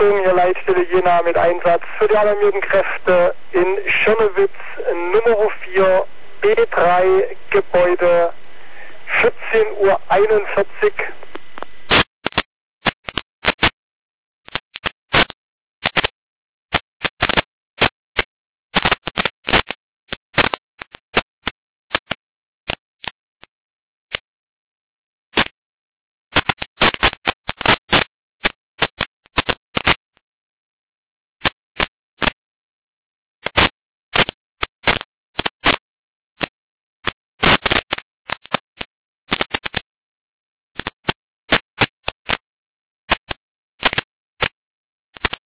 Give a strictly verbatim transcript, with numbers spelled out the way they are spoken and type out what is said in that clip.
Achtung, hier Leitstelle Jena mit Einsatz für die alarmierten Kräfte in Schirnewitz, Nummer vier, B drei, Gebäude, vierzehn Uhr einundvierzig.